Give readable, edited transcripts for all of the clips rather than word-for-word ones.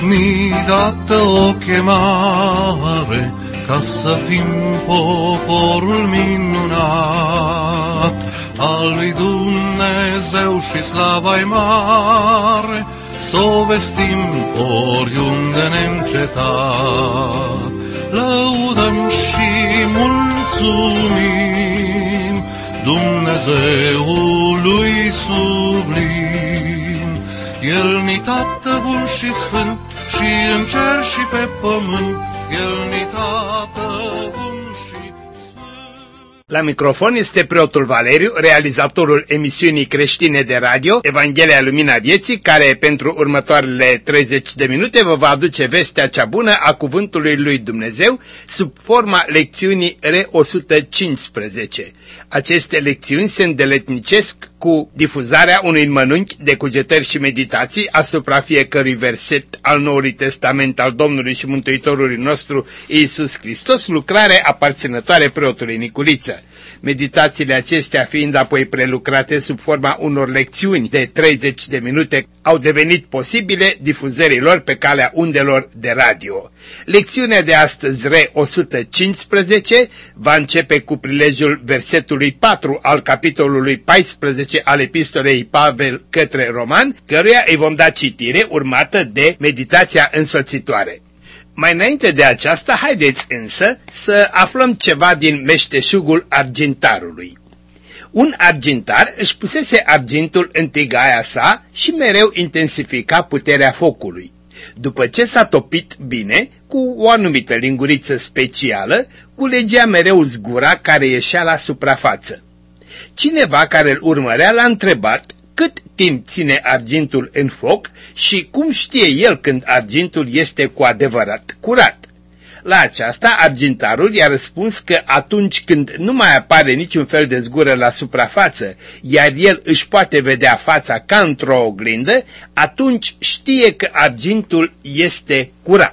ni dată o chemare ca să fim poporul minunat al lui Dumnezeu și slava-i mare, s-o vestim oriunde neîncetat. Lăudăm și mulțumim Dumnezeului sublim. El-ni Tată bun și sfânt, și în cer și pe pământ, El-ni Tată bun și sfânt. La microfon este preotul Valeriu, realizatorul emisiunii creștine de radio Evanghelia Lumina Vieții, care pentru următoarele 30 de minute vă va aduce vestea cea bună a Cuvântului lui Dumnezeu sub forma lecțiunii R115. Aceste lecțiuni se îndeletnicesc cu difuzarea unui înmănunchi de cugetări și meditații asupra fiecărui verset al Noului Testament al Domnului și Mântuitorului nostru Iisus Hristos, lucrare aparținătoare preotului Niculiță. Meditațiile acestea fiind apoi prelucrate sub forma unor lecțiuni de 30 de minute, au devenit posibile difuzărilor pe calea undelor de radio. Lecțiunea de astăzi, R115, va începe cu prilejul versetului 4 al capitolului 14 al epistolei Pavel către Roman, căruia îi vom da citire, urmată de meditația însoțitoare. Mai înainte de aceasta, haideți însă să aflăm ceva din meșteșugul argintarului. Un argintar își pusese argintul în tigaia sa și mereu intensifica puterea focului. După ce s-a topit bine, cu o anumită linguriță specială, culegea mereu zgura care ieșea la suprafață. Cineva care îl urmărea l-a întrebat cât timp ține argintul în foc și cum știe el când argintul este cu adevărat curat. La aceasta, argintarul i-a răspuns că atunci când nu mai apare niciun fel de zgură la suprafață, iar el își poate vedea fața ca într-o oglindă, atunci știe că argintul este curat.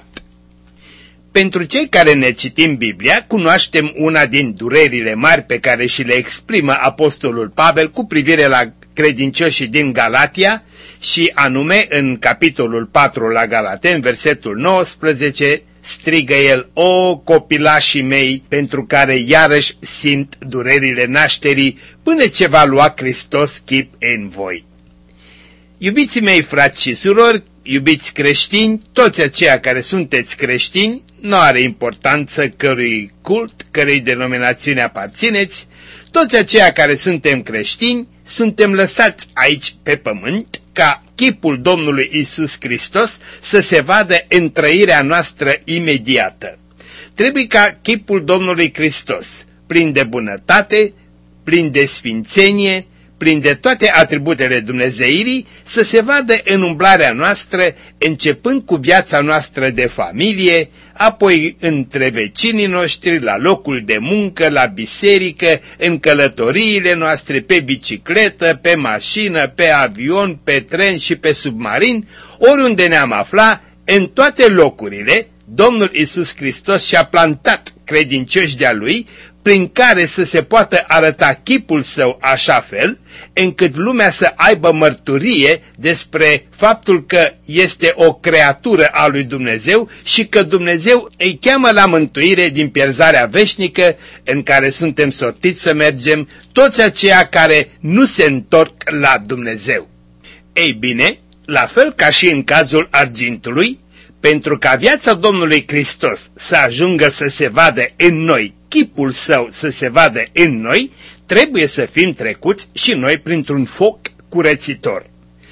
Pentru cei care ne citim Biblia, cunoaștem una din durerile mari pe care și le exprimă apostolul Pavel cu privire la credincioșii din Galatia, și anume în capitolul 4 la Galateni, versetul 19, strigă el: "O copilașii mei, pentru care iarăși simt durerile nașterii, până ce va lua Hristos chip în voi." Iubiții mei frați și surori, iubiți creștini, toți aceia care sunteți creștini, nu are importanță cărui cult, cărei denominațiune aparțineți, toți aceia care suntem creștini, suntem lăsați aici pe pământ ca chipul Domnului Isus Hristos să se vadă în trăirea noastră imediată. Trebuie ca chipul Domnului Hristos, plin de bunătate, plin de sfințenie, plin de toate atributele dumnezeirii, să se vadă în umblarea noastră, începând cu viața noastră de familie, apoi între vecinii noștri, la locul de muncă, la biserică, în călătoriile noastre pe bicicletă, pe mașină, pe avion, pe tren și pe submarin, oriunde ne-am afla, în toate locurile, Domnul Iisus Hristos și-a plantat credincioși de-a Lui, prin care să se poată arăta chipul Său așa fel, încât lumea să aibă mărturie despre faptul că este o creatură a lui Dumnezeu și că Dumnezeu îi cheamă la mântuire din pierzarea veșnică în care suntem sortiți să mergem, toți aceia care nu se întorc la Dumnezeu. Ei bine, la fel ca și în cazul argintului, pentru ca viața Domnului Hristos să ajungă să se vadă în noi, chipul Său să se vadă în noi, trebuie să fim trecuți și noi printr-un foc curățitor.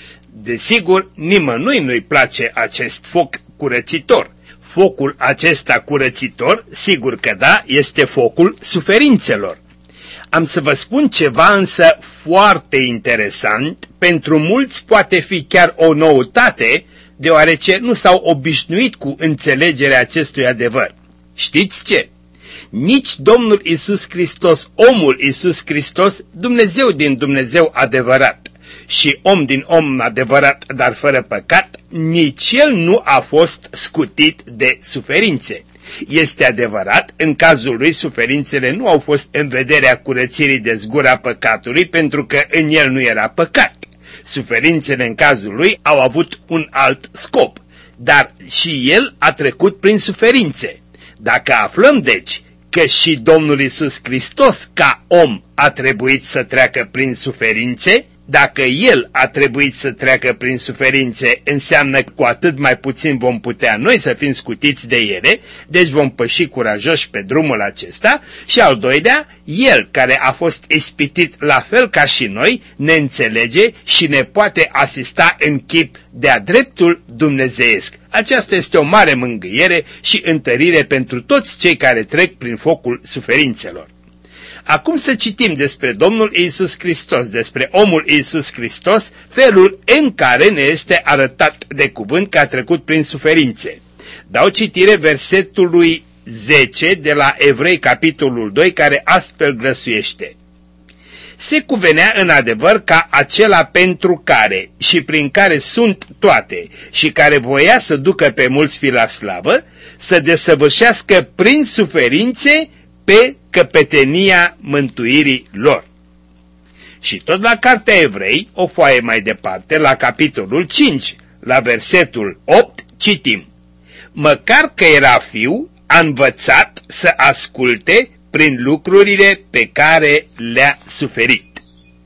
Desigur, nimănui nu-i place acest foc curățitor. Focul acesta curățitor, sigur că da, este focul suferințelor. Am să vă spun ceva însă foarte interesant, pentru mulți poate fi chiar o noutate, deoarece nu s-au obișnuit cu înțelegerea acestui adevăr. Știți ce? Nici Domnul Iisus Hristos, omul Iisus Hristos, Dumnezeu din Dumnezeu adevărat și om din om adevărat, dar fără păcat, nici El nu a fost scutit de suferințe. Este adevărat, în cazul lui suferințele nu au fost în vederea curățirii de zgura păcatului, pentru că în el nu era păcat. Suferințele în cazul lui au avut un alt scop. dar și El a trecut prin suferințe. Dacă aflăm, deci, că și Domnul Iisus Hristos, ca om, a trebuit să treacă prin suferințe, dacă El a trebuit să treacă prin suferințe, înseamnă că cu atât mai puțin vom putea noi să fim scutiți de ele, deci vom păși curajoși pe drumul acesta. Și al doilea, El, care a fost ispitit la fel ca și noi, ne înțelege și ne poate asista în chip de-a dreptul dumnezeiesc. Aceasta este o mare mângâiere și întărire pentru toți cei care trec prin focul suferințelor. Acum să citim despre Domnul Iisus Hristos, despre omul Iisus Hristos, felul în care ne este arătat de cuvânt că a trecut prin suferințe. Dau citire versetului 10 de la Evrei, capitolul 2, care astfel glăsuiește: Se cuvenea în adevăr ca acela pentru care și prin care sunt toate și care voia să ducă pe mulți fi la slavă, să desăvârșească prin suferințe pe căpetenia mântuirii lor. Și tot la Cartea Evrei, o foaie mai departe, la capitolul 5, la versetul 8, citim: Măcar că era fiu, a învățat să asculte prin lucrurile pe care le-a suferit.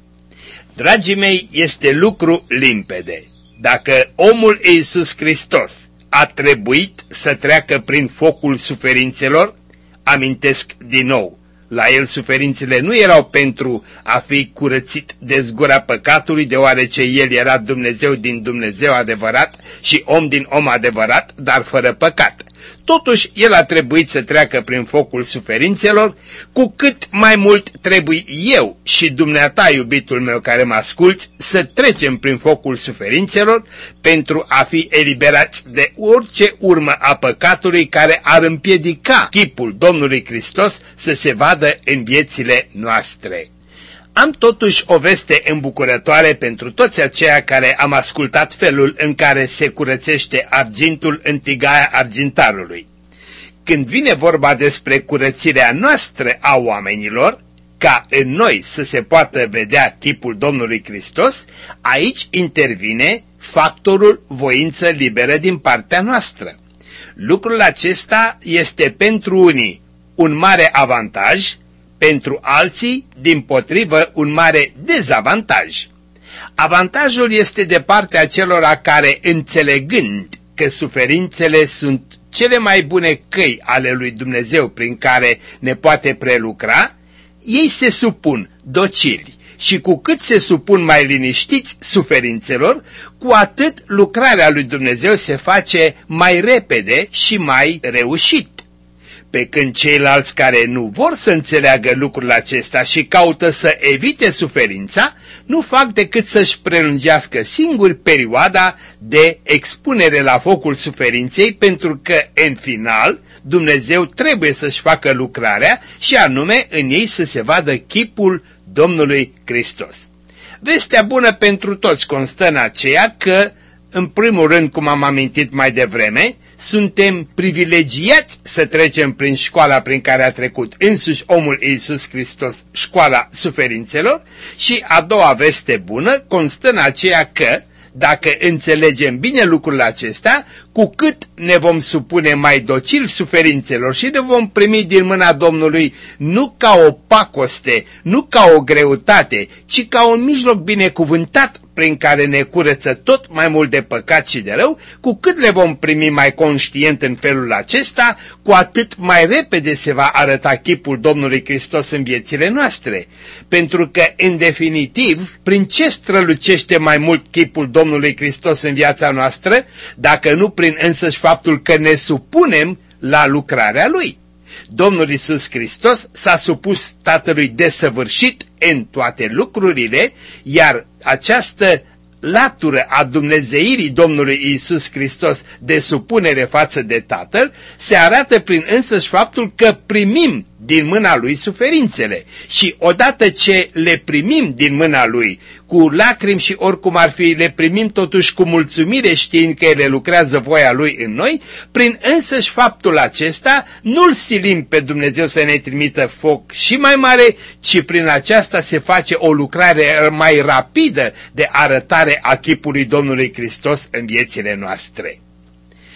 Dragii mei, este lucru limpede. Dacă omul Iisus Hristos a trebuit să treacă prin focul suferințelor, amintesc din nou, la El suferințele nu erau pentru a fi curățit de zgura păcatului, deoarece El era Dumnezeu din Dumnezeu adevărat și om din om adevărat, dar fără păcat. Totuși, El a trebuit să treacă prin focul suferințelor, cu cât mai mult trebuie eu și dumneata, iubitul meu care mă asculți, să trecem prin focul suferințelor pentru a fi eliberați de orice urmă a păcatului care ar împiedica chipul Domnului Hristos să se vadă în viețile noastre. Am totuși o veste îmbucurătoare pentru toți aceia care am ascultat felul în care se curățește argintul în tigaia argintarului. Când vine vorba despre curățirea noastră a oamenilor, ca în noi să se poată vedea chipul Domnului Hristos, aici intervine factorul voință liberă din partea noastră. Lucrul acesta este pentru unii un mare avantaj, pentru alții, dimpotrivă, un mare dezavantaj. Avantajul este de partea celora care, înțelegând că suferințele sunt cele mai bune căi ale lui Dumnezeu prin care ne poate prelucra, ei se supun docili și cu cât se supun mai liniștiți suferințelor, cu atât lucrarea lui Dumnezeu se face mai repede și mai reușit. Pe când ceilalți care nu vor să înțeleagă lucrul acesta și caută să evite suferința, nu fac decât să-și prelungească singuri perioada de expunere la focul suferinței, pentru că, în final, Dumnezeu trebuie să-și facă lucrarea și anume în ei să se vadă chipul Domnului Hristos. Vestea bună pentru toți constă în aceea că, în primul rând, cum am amintit mai devreme, suntem privilegiați să trecem prin școala prin care a trecut însuși omul Iisus Hristos, școala suferințelor, și a doua veste bună constă în aceea că, dacă înțelegem bine lucrul acesta, cu cât ne vom supune mai docil suferințelor și ne vom primi din mâna Domnului nu ca o pacoste, nu ca o greutate, ci ca un mijloc binecuvântat prin care ne curăță tot mai mult de păcat și de rău, cu cât le vom primi mai conștient în felul acesta, cu atât mai repede se va arăta chipul Domnului Hristos în viețile noastre. Pentru că, în definitiv, prin ce strălucește mai mult chipul Domnului Hristos în viața noastră, dacă nu prin însăși faptul că ne supunem la lucrarea Lui? Domnul Iisus Hristos s-a supus Tatălui desăvârșit în toate lucrurile, iar această latură a dumnezeirii Domnului Iisus Hristos de supunere față de Tatăl se arată prin însăși faptul că primim din mâna Lui suferințele și odată ce le primim din mâna Lui cu lacrimi și oricum ar fi, le primim totuși cu mulțumire știind că Ele lucrează voia Lui în noi, prin însăși faptul acesta nu-L silim pe Dumnezeu să ne trimită foc și mai mare, ci prin aceasta se face o lucrare mai rapidă de arătare a chipului Domnului Hristos în viețile noastre.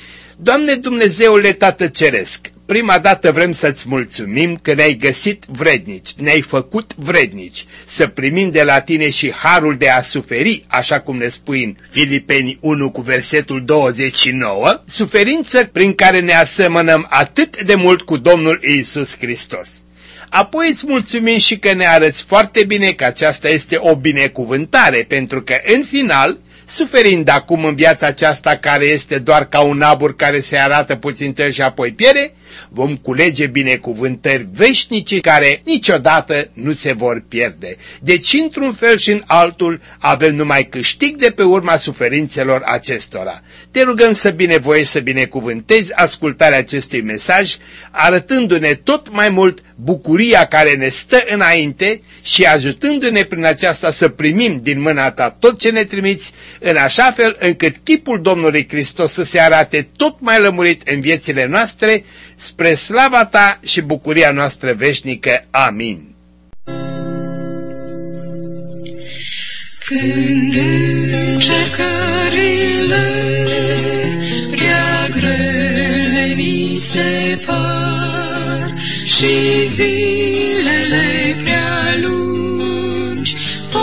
Doamne Dumnezeule Tată Ceresc, prima dată vrem să-ți mulțumim că ne-ai găsit vrednici, ne-ai făcut vrednici, să primim de la tine și harul de a suferi, așa cum ne spui în Filipeni 1 cu versetul 29, suferință prin care ne asemănăm atât de mult cu Domnul Iisus Hristos. Apoi îți mulțumim și că ne arăți foarte bine că aceasta este o binecuvântare, pentru că în final, suferind acum în viața aceasta care este doar ca un abur care se arată puțin tăi și apoi pierde, vom culege binecuvântări veșnice care niciodată nu se vor pierde. Deci, într-un fel și în altul, avem numai câștig de pe urma suferințelor acestora. Te rugăm să binevoiești să binecuvântezi ascultarea acestui mesaj, arătându-ne tot mai mult bucuria care ne stă înainte și ajutându-ne prin aceasta să primim din mâna ta tot ce ne trimiți, în așa fel încât chipul Domnului Hristos să se arate tot mai lămurit în viețile noastre, spre slava ta și bucuria noastră veșnică. Amin. Când încercările prea grele mi se par și zilele prea lungi,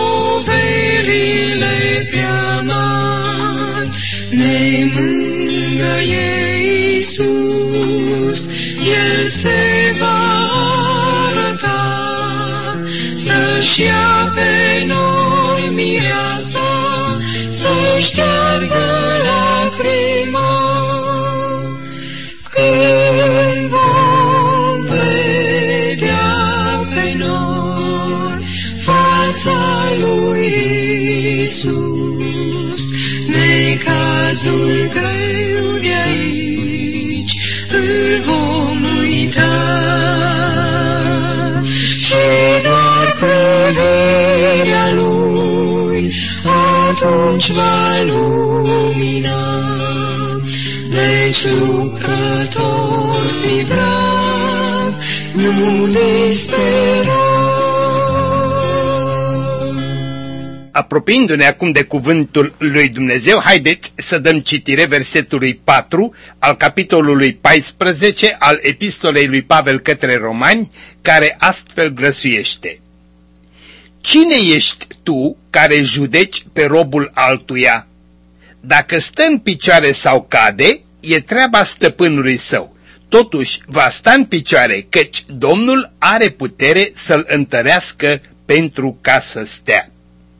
poverile prea mari, ne mângâie Iisus, El se va arăta, să-și ia pe noi mireasa, să șteargă lacrima. Când vom vedea pe noi fața lui Iisus, necazul greu de aici îl vom uita și doar privelirea lui atunci va lumina. Deci lucrător fi brav, nu dispera. Apropiindu-ne acum de cuvântul lui Dumnezeu, haideți să dăm citire versetului 4 al capitolului 14 al epistolei lui Pavel către Romani, care astfel glăsuiește: Cine ești tu care judeci pe robul altuia? Dacă stă în picioare sau cade, e treaba stăpânului său. Totuși va sta în picioare, căci Domnul are putere să-l întărească pentru ca să stea.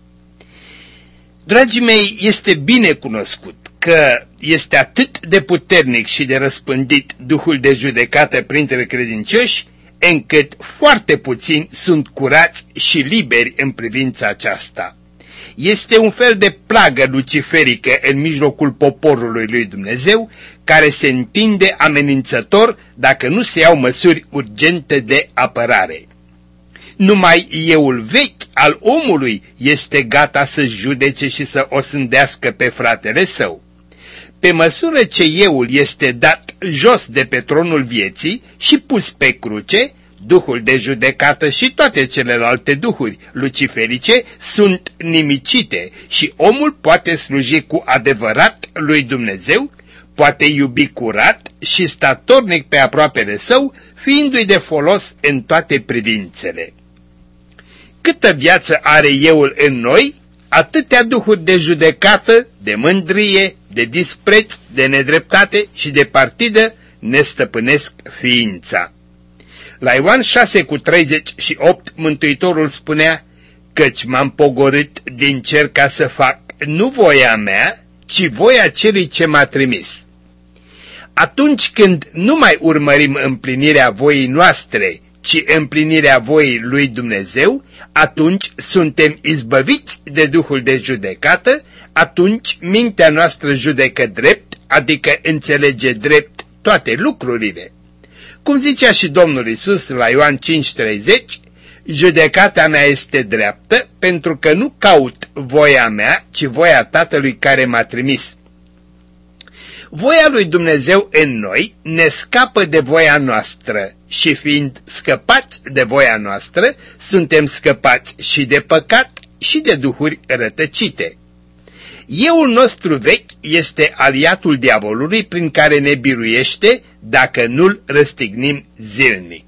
Dragii mei, este bine cunoscut că este atât de puternic și de răspândit Duhul de judecată printre credincioși, încât foarte puțini sunt curați și liberi în privința aceasta. Este un fel de plagă luciferică în mijlocul poporului lui Dumnezeu, care se întinde amenințător dacă nu se iau măsuri urgente de apărare. Numai euul vechi al omului este gata să judece și să osândească pe fratele său. Pe măsură ce euul este dat jos de pe tronul vieții și pus pe cruce, Duhul de judecată și toate celelalte duhuri luciferice sunt nimicite și omul poate sluji cu adevărat lui Dumnezeu, poate iubi curat și statornic pe aproapele său, fiindu-i de folos în toate privințele. Câtă viață are euul în noi, atâtea duhuri de judecată, de mândrie, de dispreț, de nedreptate și de partidă ne stăpânesc ființa. La Ioan 6:38 Mântuitorul spunea: Căci m-am pogorât din cer ca să fac nu voia mea, ci voia celui ce m-a trimis. Atunci când nu mai urmărim împlinirea voii noastre, ci împlinirea voii lui Dumnezeu, atunci suntem izbăviți de Duhul de judecată, atunci mintea noastră judecă drept, adică înțelege drept toate lucrurile. Cum zicea și Domnul Iisus la Ioan 5:30, judecata mea este dreaptă, pentru că nu caut voia mea, ci voia Tatălui care m-a trimis. Voia lui Dumnezeu în noi ne scapă de voia noastră și fiind scăpați de voia noastră, suntem scăpați și de păcat și de duhuri rătăcite. Euul nostru vechi este aliatul diavolului prin care ne biruiește dacă nu-l răstignim zilnic.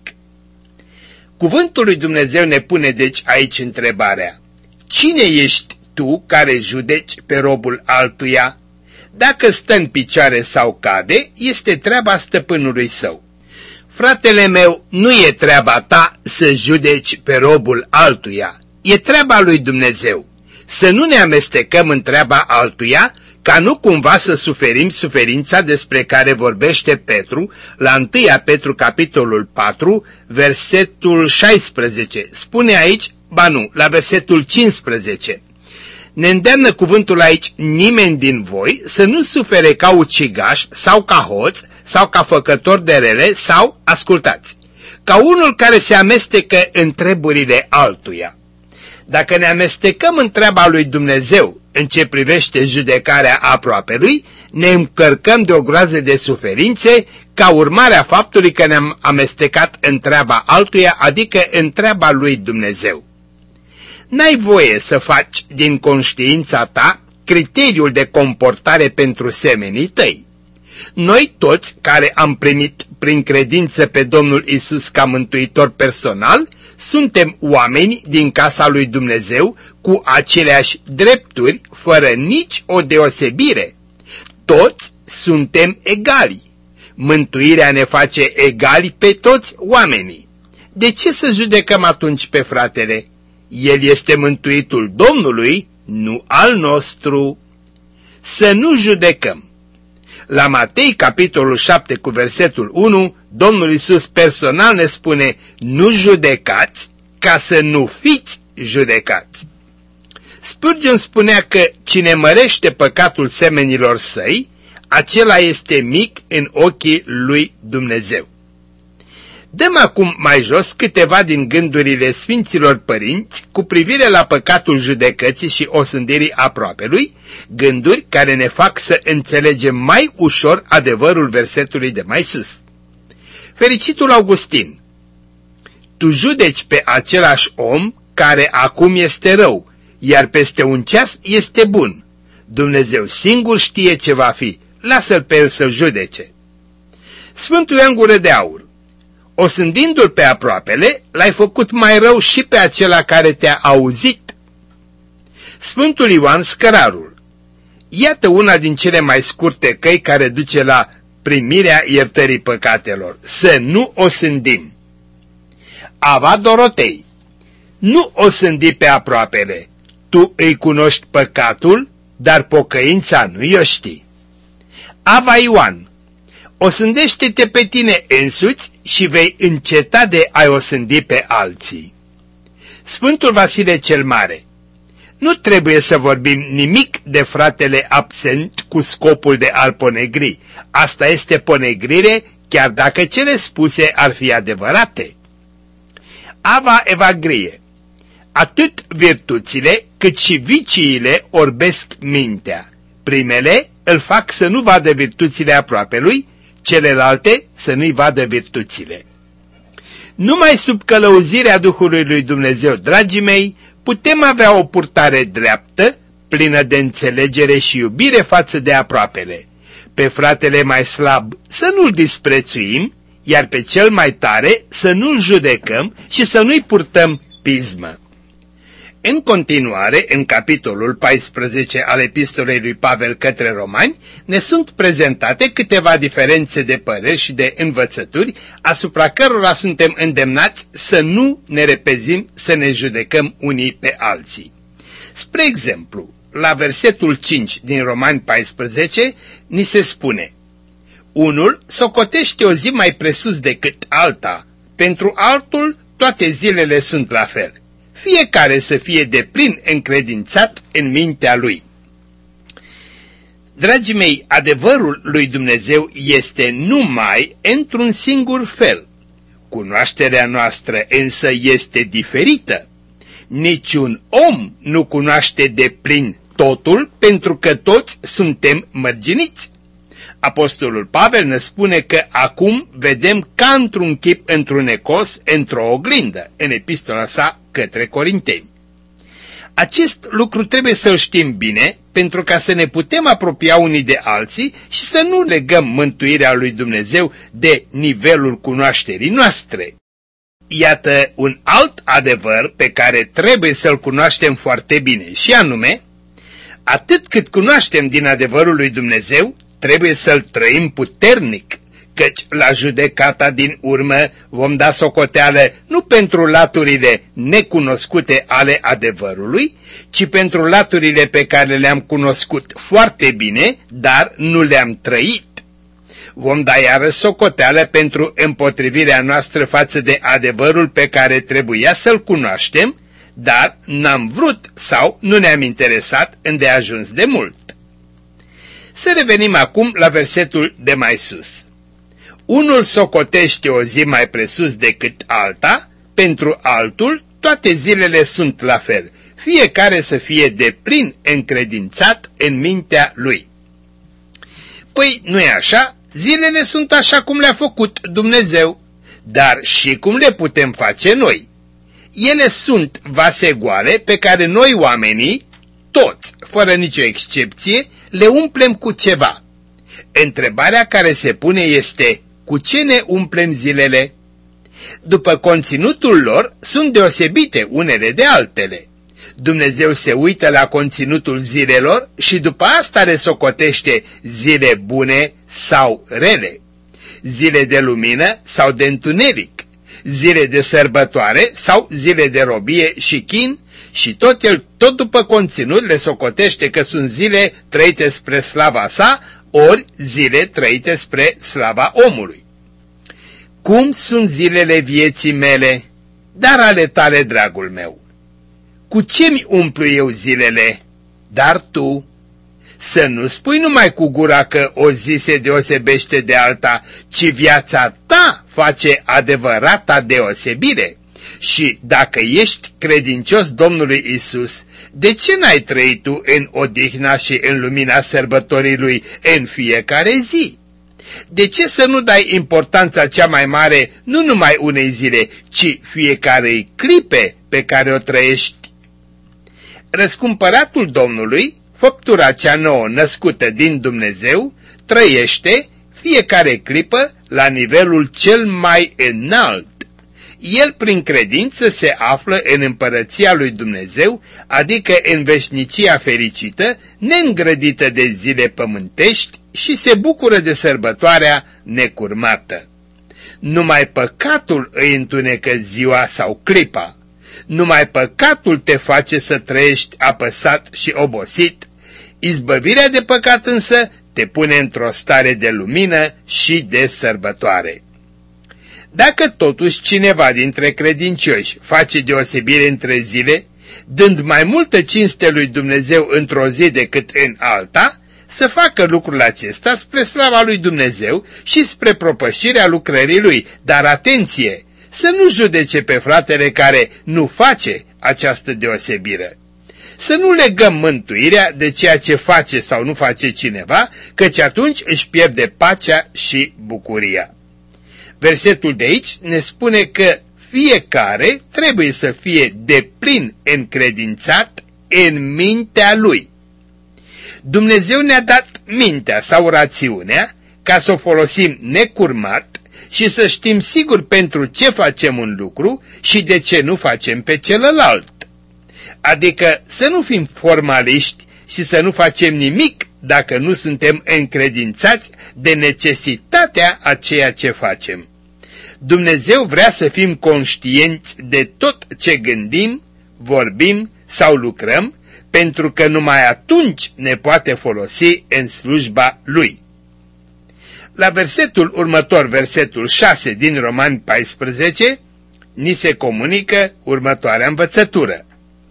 Cuvântul lui Dumnezeu ne pune deci aici întrebarea: cine ești tu care judeci pe robul altuia? Dacă stă în picioare sau cade, este treaba stăpânului său. Fratele meu, nu e treaba ta să judeci pe robul altuia, e treaba lui Dumnezeu. Să nu ne amestecăm în treaba altuia, ca nu cumva să suferim suferința despre care vorbește Petru la 1 Petru capitolul 4, versetul 16. Spune aici, la versetul 15. Ne îndeamnă cuvântul aici: nimeni din voi să nu sufere ca ucigaș sau ca hoț sau ca făcător de rele sau, ascultați, ca unul care se amestecă în treburile altuia. Dacă ne amestecăm în treaba lui Dumnezeu în ce privește judecarea aproapelui, ne încărcăm de o groază de suferințe ca urmare a faptului că ne-am amestecat în treaba altuia, adică în treaba lui Dumnezeu. N-ai voie să faci din conștiința ta criteriul de comportare pentru semenii tăi. Noi toți care am primit prin credință pe Domnul Isus ca mântuitor personal, suntem oameni din casa lui Dumnezeu cu aceleași drepturi, fără nici o deosebire. Toți suntem egali. Mântuirea ne face egali pe toți oamenii. De ce să judecăm atunci pe fratele? El este mântuitul Domnului, nu al nostru. Să nu judecăm. La Matei, capitolul 7, cu versetul 1, Domnul Iisus personal ne spune: nu judecați ca să nu fiți judecați. Spurgeon spunea că cine mărește păcatul semenilor săi, acela este mic în ochii lui Dumnezeu. Dăm acum mai jos câteva din gândurile Sfinților Părinți cu privire la păcatul judecății și osândirii aproapelui, gânduri care ne fac să înțelegem mai ușor adevărul versetului de mai sus. Fericitul Augustin: tu judeci pe același om care acum este rău, iar peste un ceas este bun. Dumnezeu singur știe ce va fi, lasă-l pe el să judece. Sfântul Ioan Gură de Aur: osândindu-l pe aproapele, l-ai făcut mai rău și pe acela care te-a auzit. Sfântul Ioan Scărarul: iată una din cele mai scurte căi care duce la primirea iertării păcatelor: să nu osândim. Ava Dorotei: nu osândi pe aproapele, tu îi cunoști păcatul, dar pocăința nu i-o știi. Ava Ioan: osândește-te pe tine însuți și vei înceta de a osândi pe alții. Sfântul Vasile cel Mare: nu trebuie să vorbim nimic de fratele absent cu scopul de a-l ponegri. Asta este ponegrire, chiar dacă cele spuse ar fi adevărate. Ava Evagrie: atât virtuțile cât și viciile orbesc mintea. Primele îl fac să nu vadă virtuțile aproapelui, celelalte să nu-i vadă virtuțile. Numai sub călăuzirea Duhului lui Dumnezeu, dragii mei, putem avea o purtare dreaptă, plină de înțelegere și iubire față de aproapele. Pe fratele mai slab să nu-l disprețuim, iar pe cel mai tare să nu-l judecăm și să nu-i purtăm pismă. În continuare, în capitolul 14 al epistolei lui Pavel către Romani, ne sunt prezentate câteva diferențe de păreri și de învățături, asupra cărora suntem îndemnați să nu ne repezim să ne judecăm unii pe alții. Spre exemplu, la versetul 5 din Romani 14, ni se spune: unul socotește o zi mai presus decât alta, pentru altul toate zilele sunt la fel. Fiecare să fie deplin încredințat în mintea lui. Dragii mei, adevărul lui Dumnezeu este numai într-un singur fel. Cunoașterea noastră însă este diferită. Niciun om nu cunoaște deplin totul, pentru că toți suntem mărginiți. Apostolul Pavel ne spune că acum vedem ca într-un chip întrunecos, într-o oglindă, în epistola sa către Corinteni. Acest lucru trebuie să-l știm bine, pentru ca să ne putem apropia unii de alții și să nu legăm mântuirea lui Dumnezeu de nivelul cunoașterii noastre. Iată un alt adevăr pe care trebuie să-l cunoaștem foarte bine, și anume, atât cât cunoaștem din adevărul lui Dumnezeu, trebuie să-l trăim puternic, căci la judecata din urmă vom da socoteală nu pentru laturile necunoscute ale adevărului, ci pentru laturile pe care le-am cunoscut foarte bine, dar nu le-am trăit. Vom da iară socoteală pentru împotrivirea noastră față de adevărul pe care trebuia să-l cunoaștem, dar n-am vrut sau nu ne-am interesat îndeajuns de mult. Să revenim acum la versetul de mai sus. Unul socotește o zi mai presus decât alta, pentru altul toate zilele sunt la fel, fiecare să fie deplin încredințat în mintea lui. Păi nu e așa? Zilele sunt așa cum le-a făcut Dumnezeu, dar și cum le putem face noi. Ele sunt vase goale pe care noi oamenii, toți, fără nicio excepție, le umplem cu ceva. Întrebarea care se pune este, cu ce ne umplem zilele? După conținutul lor, sunt deosebite unele de altele. Dumnezeu se uită la conținutul zilelor și după asta le socotește zile bune sau rele, zile de lumină sau de întuneric, zile de sărbătoare sau zile de robie și chin, și tot după conținut le socotește că sunt zile trăite spre slava sa, ori zile trăite spre slava omului. Cum sunt zilele vieții mele, dar ale tale, dragul meu? Cu ce-mi umplu eu zilele? Dar tu, să nu spui numai cu gura că o zi se deosebește de alta, ci viața ta face adevărata deosebire. Și dacă ești credincios Domnului Isus, de ce n-ai trăit tu în odihna și în lumina sărbătorii Lui în fiecare zi? De ce să nu dai importanța cea mai mare nu numai unei zile, ci fiecarei clipe pe care o trăiești? Răscumpăratul Domnului, făptura cea nouă născută din Dumnezeu, trăiește fiecare clipă la nivelul cel mai înalt. El prin credință se află în împărăția lui Dumnezeu, adică în veșnicia fericită, neîngrădită de zile pământești, și se bucură de sărbătoarea necurmată. Numai păcatul îi întunecă ziua sau clipa. Numai păcatul te face să trăiești apăsat și obosit. Izbăvirea de păcat însă te pune într-o stare de lumină și de sărbătoare. Dacă totuși cineva dintre credincioși face deosebire între zile, dând mai multă cinste lui Dumnezeu într-o zi decât în alta, să facă lucrul acesta spre slava lui Dumnezeu și spre propășirea lucrării lui. Dar atenție, să nu judece pe fratele care nu face această deosebire. Să nu legăm mântuirea de ceea ce face sau nu face cineva, căci atunci își pierde pacea și bucuria. Versetul de aici ne spune că fiecare trebuie să fie deplin încredințat în mintea lui. Dumnezeu ne-a dat mintea sau rațiunea ca să o folosim necurmat și să știm sigur pentru ce facem un lucru și de ce nu facem pe celălalt. Adică să nu fim formaliști și să nu facem nimic dacă nu suntem încredințați de necesitatea a ceea ce facem. Dumnezeu vrea să fim conștienți de tot ce gândim, vorbim sau lucrăm, pentru că numai atunci ne poate folosi în slujba Lui. La versetul următor, versetul 6 din Romani 14, ni se comunică următoarea învățătură.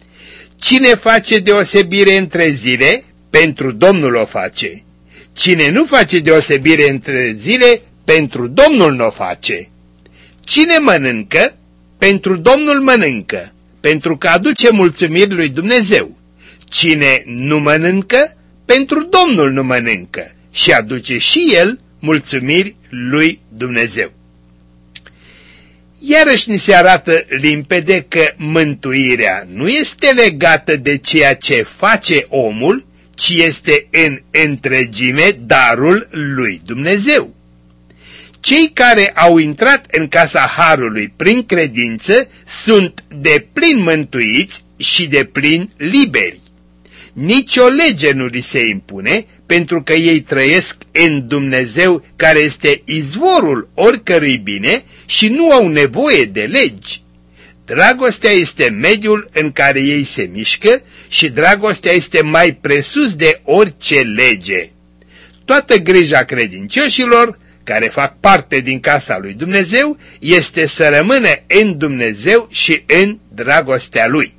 Cine face deosebire între zile, pentru Domnul o face. Cine nu face deosebire între zile, pentru Domnul nu o face. Cine mănâncă, pentru Domnul mănâncă, pentru că aduce mulțumiri lui Dumnezeu. Cine nu mănâncă, pentru Domnul nu mănâncă și aduce și el mulțumiri lui Dumnezeu. Iarăși ni se arată limpede că mântuirea nu este legată de ceea ce face omul, ci este în întregime darul lui Dumnezeu. Cei care au intrat în casa Harului prin credință sunt deplin mântuiți și deplin liberi. Nici o lege nu li se impune, pentru că ei trăiesc în Dumnezeu care este izvorul oricărui bine și nu au nevoie de legi. Dragostea este mediul în care ei se mișcă și dragostea este mai presus de orice lege. Toată grija credincioșilor care fac parte din casa lui Dumnezeu este să rămână în Dumnezeu și în dragostea Lui.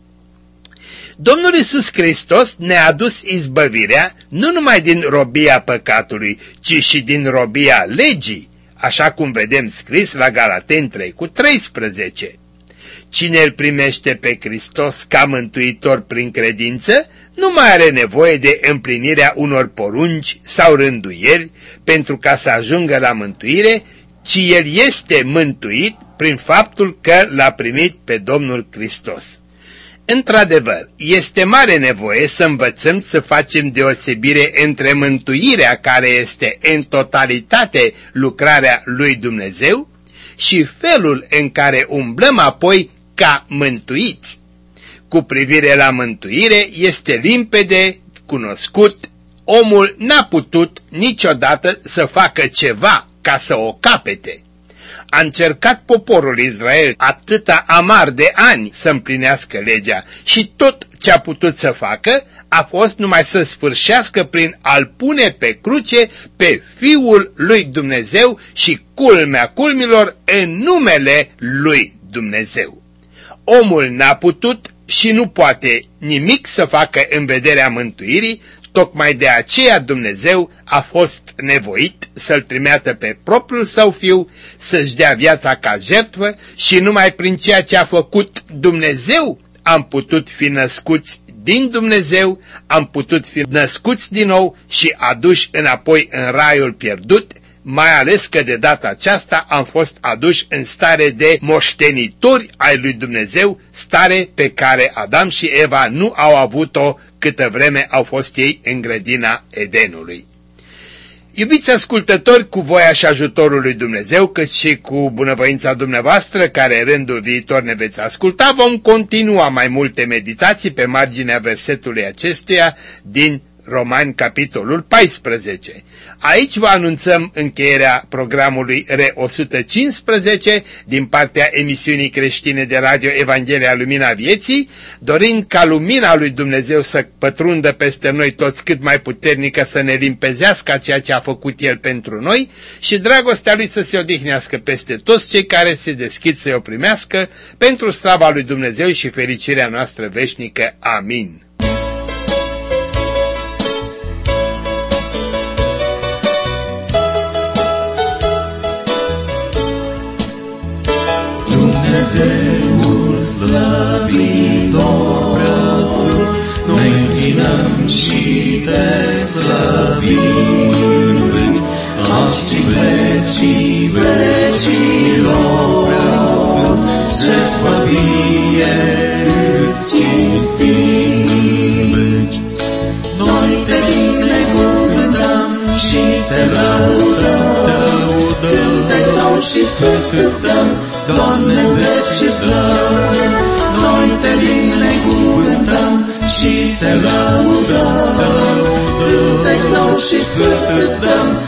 Domnul Iisus Hristos ne-a adus izbăvirea nu numai din robia păcatului, ci și din robia legii, așa cum vedem scris la Galateni 3:13. Cine îl primește pe Hristos ca mântuitor prin credință, nu mai are nevoie de împlinirea unor porunci sau rânduieli pentru ca să ajungă la mântuire, ci el este mântuit prin faptul că l-a primit pe Domnul Hristos. Într-adevăr, este mare nevoie să învățăm să facem deosebire între mântuirea care este în totalitate lucrarea lui Dumnezeu și felul în care umblăm apoi ca mântuiți. Cu privire la mântuire este limpede, cunoscut, omul n-a putut niciodată să facă ceva ca să o capete. A încercat poporul Israel atâta amar de ani să împlinească legea și tot ce a putut să facă a fost numai să sfârșească prin a-L pune pe cruce pe Fiul lui Dumnezeu și culmea culmilor în numele lui Dumnezeu. Omul n-a putut și nu poate nimic să facă în vederea mântuirii, tocmai de aceea Dumnezeu a fost nevoit să-L trimeată pe propriul Său Fiu, să-și dea viața ca jertfă și numai prin ceea ce a făcut Dumnezeu am putut fi născuți din Dumnezeu, am putut fi născuți din nou și aduși înapoi în raiul pierdut, mai ales că de data aceasta am fost aduși în stare de moștenitori ai lui Dumnezeu, stare pe care Adam și Eva nu au avut-o câtă vreme au fost ei în grădina Edenului. Iubiți ascultători, cu voia și ajutorul lui Dumnezeu, cât și cu bunăvoința dumneavoastră, care rândul viitor ne veți asculta, vom continua mai multe meditații pe marginea versetului acestuia din Romani, capitolul 14. Aici vă anunțăm încheierea programului R115 din partea emisiunii creștine de radio Evanghelia Lumina Vieții, dorind ca lumina lui Dumnezeu să pătrundă peste noi toți cât mai puternică, să ne limpezească ceea ce a făcut El pentru noi și dragostea Lui să se odihnească peste toți cei care se deschid să o primească, pentru slava lui Dumnezeu și fericirea noastră veșnică. Amin. Dumnezeul slăvitor, noi închinăm și te slăvim, azi și vecii vecilor, jertfă vie îți cinstim. Noi te binecuvântăm și te lăudăm, cântec nou și sfânt îți dăm, Doamne, veci îți dăm. Noi te binecuvântăm și te lăudăm, cântec nou și sfânt îți dăm,